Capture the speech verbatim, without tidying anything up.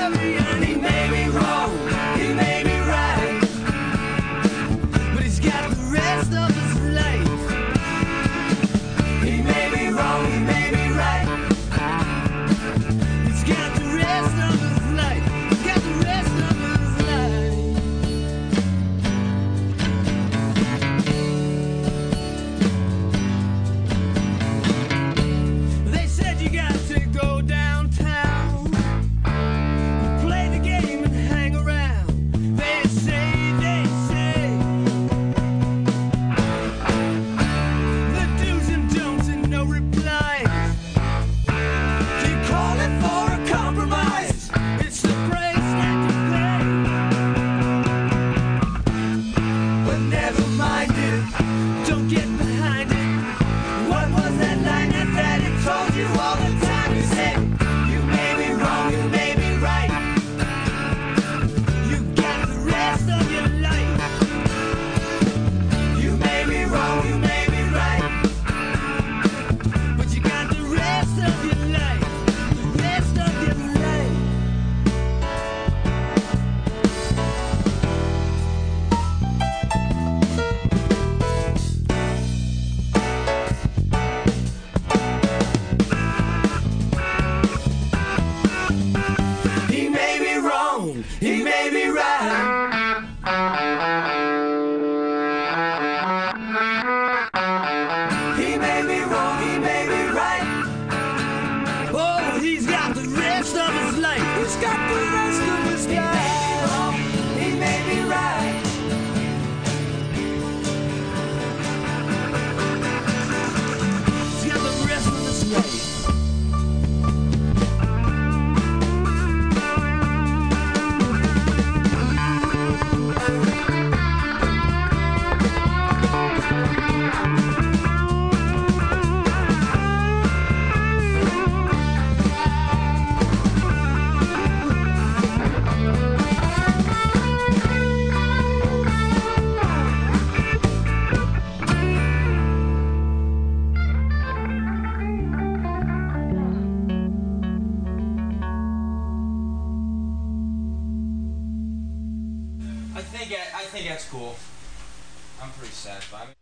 of me, and he made me wrong, he made me right. But he's got the rest of his life. He made me wrong, he made me right. He's got the rest of his life. He's got the rest of his life. They said you got to go downtown, play the game and hang around. They say, they say, the do's and don'ts and no replies. You call it for a compromise. It's the price that you pay. But never mind it, don't get behind it. What was that line that daddy told you all the time? You said, you made me wrong, you made me right. You got the rest of your life. You made me wrong, you made me right. But you got the rest of your life. The rest of your life. He made me wrong, he made me right. He made me wrong, he made me right. Oh, he's got the rest of his life. He's got the rest of his life. He made me right. He's got the rest of his life. I think I think that's cool. I'm pretty satisfied.